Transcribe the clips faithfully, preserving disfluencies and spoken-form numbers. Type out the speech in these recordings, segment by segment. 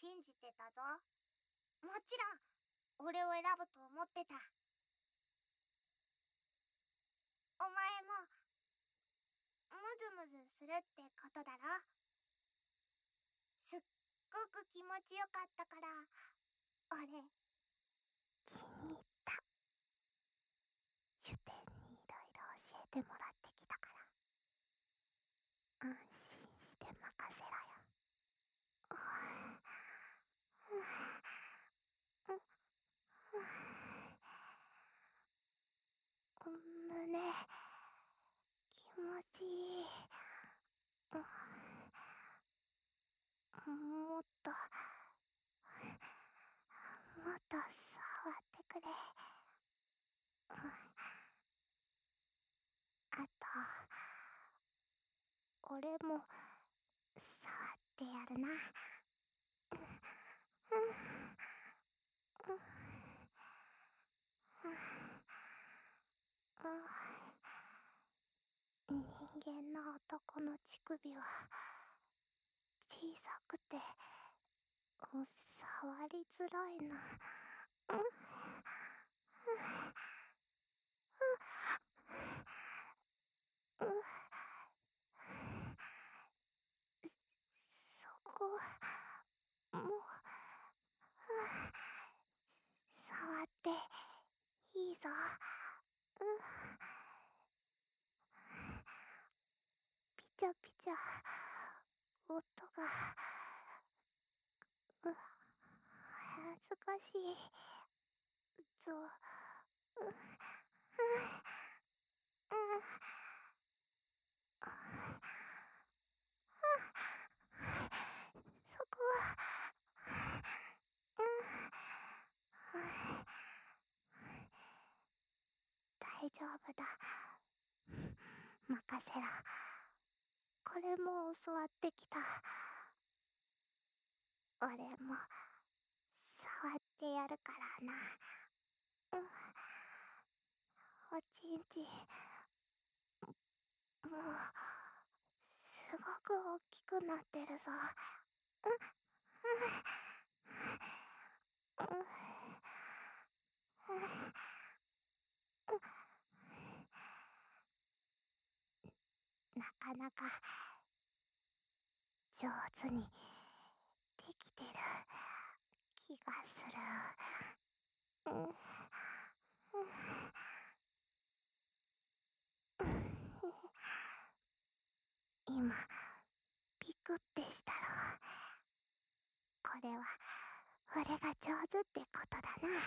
信じてたぞ。もちろん俺を選ぶと思ってた。お前もムズムズするってことだろ。すっごく気持ちよかったから俺気に入った。シュテンにいろいろ教えてもらってきたから安心して任せろよ。胸気持ちいい。もっともっと触ってくれ。あと俺も触ってやるな。人間の男の乳首は小さくて触りづらいな。そこもう触っていいぞ。ピチャピチャ音が恥ずかしいぞ。そこは大丈夫だ。任せろ。これも教わってきた。俺も触ってやるからな。おちんちんもうすごく大きくなってるぞ。なかなか上手にできてる気がする。今ピクってしたろ。これは俺が上手ってことだな。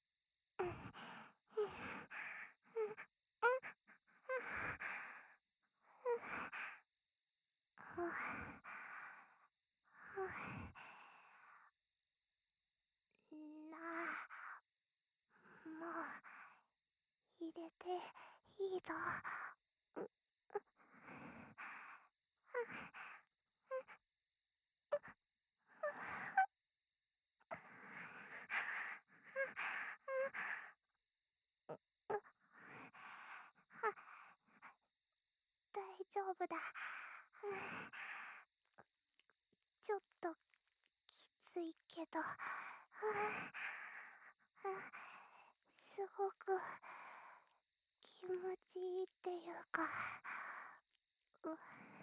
なあ、もう入れていいぞ。大丈夫だ。ちょっときついけどすごく気持ちいいっていうか、う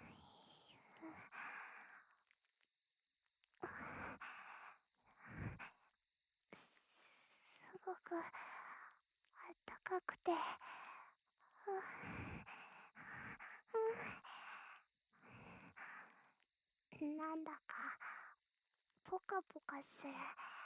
すごくあったかくて、なんだかポカポカする。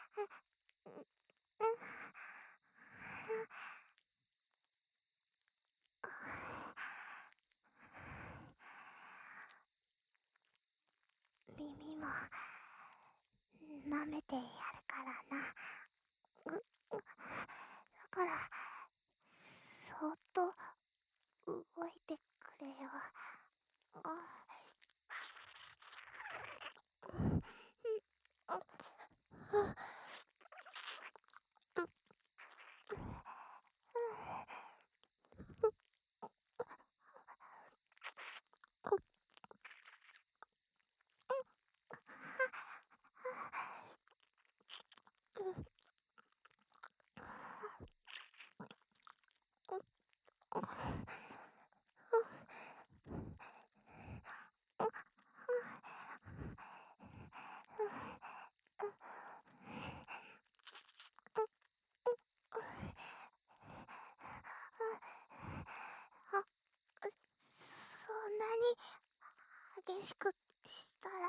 耳も舐めてやるからな。だからそっと動いてくれよ。 しくしたら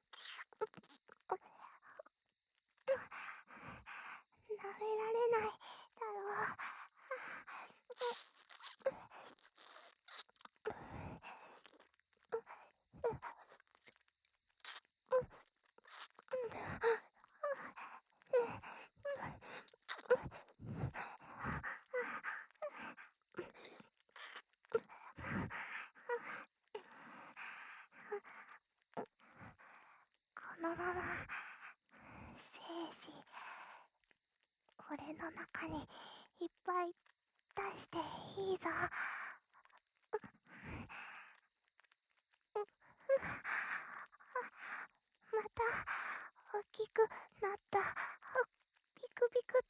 舐められないだろう。このまま精子俺の中にいっぱい出していいぞ。また大きくなった。ビクビクって。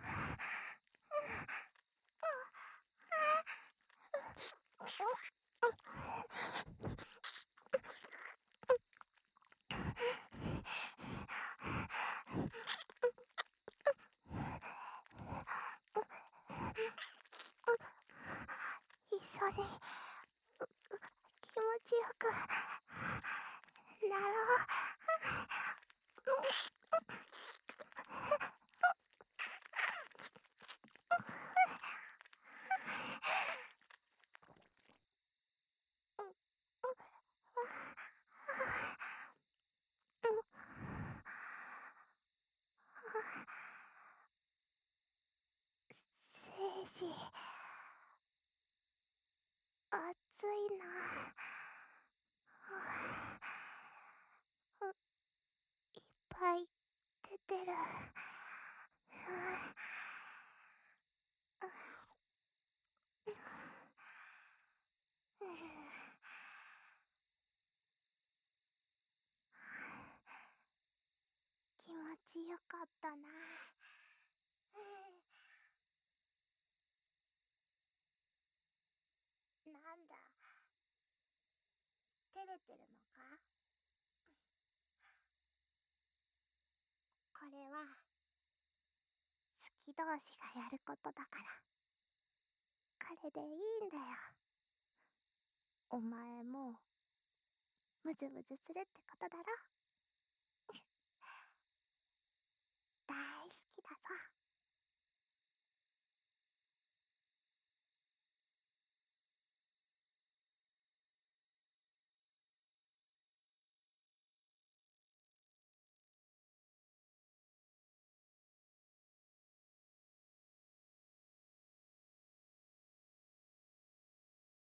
一緒に気持ちよくなろう。精子熱いな。いっぱい出てる。気持ちよかったな。なんだ、照れてるのか？これは好き同士がやることだから、これでいいんだよ。お前もムズムズするってことだろ。